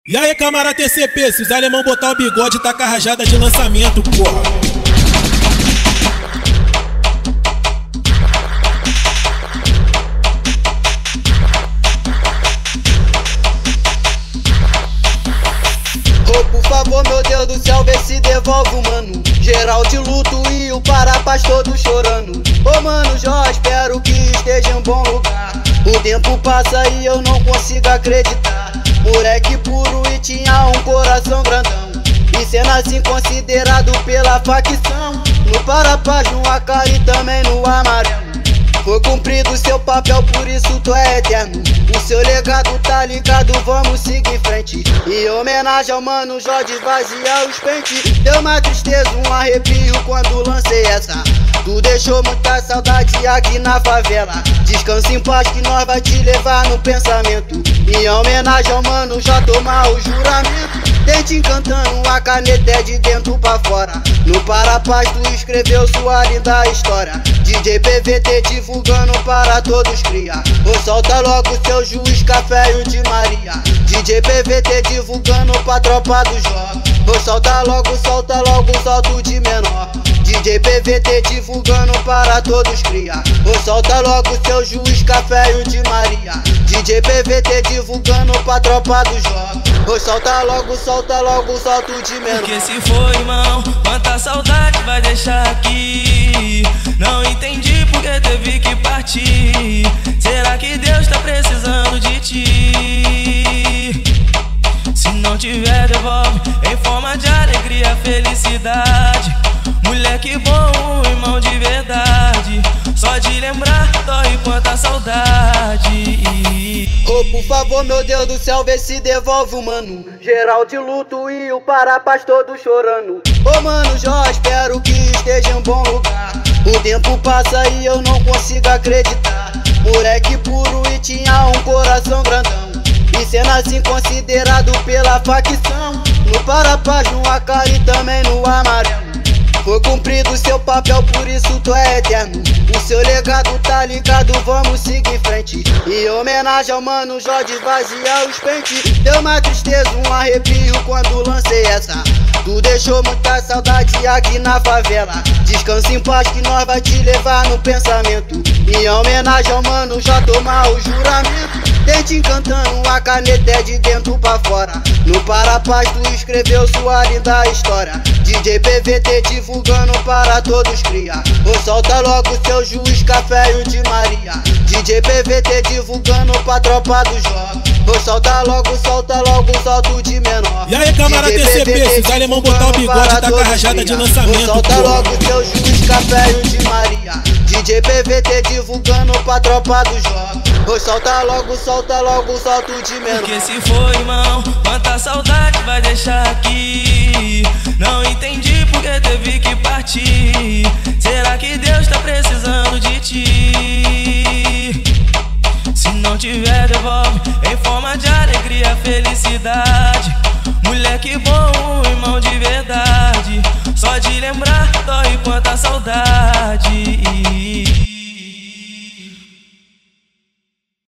E aí, camarada TCP, se os alemão botar o bigode, tá com a rajada de lançamento, porra. Oh, por favor, meu Deus do céu, vê se devolve o mano. Geral de luto e o Parapaz todo chorando. Ô mano, já espero que esteja em bom lugar. O tempo passa e eu não consigo acreditar. Moleque puro e tinha um coração grandão. E sendo assim considerado pela facção. No Parapaz, no AK e também no amarelo. Foi cumprido seu papel, por isso tu é eterno. O seu legado tá ligado, vamos seguir em frente. Em homenagem ao mano Jorge, vazia os pentes. Deu uma tristeza, um arrepio quando lancei essa. Tu deixou muita saudade aqui na favela. Descansa em paz que nós vai te levar no pensamento. Em homenagem ao mano, já tomar o juramento. Tente encantando, a caneta é de dentro pra fora. No Parapaz tu escreveu sua linda história. DJ PVT divulgando para todos cria. Ou solta logo seu juiz, café e o de Maria. DJ PVT divulgando pra tropa do Jó. Ou solta logo solta o de menor. DJ PVT divulgando para todos cria. Ou solta logo seu juiz, café e o de Maria. DJ PVT divulgando pra tropa do Jó. Ou solta logo solta o de menor. Porque se for, irmão, quanta saudade vai deixar aqui. Não entendi porque teve que partir. Será que Deus tá precisando de ti? Se não tiver, devolve em forma de alegria, felicidade. Moleque bom, irmão de verdade. Só de lembrar, dói quanta saudade. Oh, por favor, meu Deus do céu, vê se devolve o mano. Geral de luto e o Parapaz todo chorando. Ô mano, já espero que esteja em bom lugar. O tempo passa e eu não consigo acreditar. Moleque puro e tinha um coração grandão. E sendo assim considerado pela facção. No Parapaz, no AK e também no amarelo. Foi cumprido seu papel, por isso tu é eterno. O seu legado tá ligado, vamos seguir em frente. Em homenagem ao mano Jorge, vazia os pentes. Deu uma tristeza, um arrepio quando lancei essa. Tu deixou muita saudade aqui na favela. Descansa em paz que nós vai te levar no pensamento. Em homenagem ao mano, já tomar o juramento. Tente encantando, a caneta é de dentro pra fora. No Parapaz tu escreveu sua linda história. DJ PVT divulgando para todos cria. Ou solta logo seu juiz, café e o de Maria. DJ PVT divulgando pra tropa do Jó. Ou solta logo solta o de menor. E aí, camarada TCP, se os alemão botar o bigode, tá com a rajada de lançamento, solta porra. logo seu juiz, café e o de Maria. DJ PVT divulgando pra tropa do Jó. Ou solta logo solta o de menor. Porque se for, irmão, quanta saudade vai deixar aqui. Não entendi porque teve que partir. Será que Deus tá precisando de ti? Se não tiver, devolve em forma de alegria, felicidade. Moleque bom, irmão de verdade. Só de lembrar, dói quanta saudade.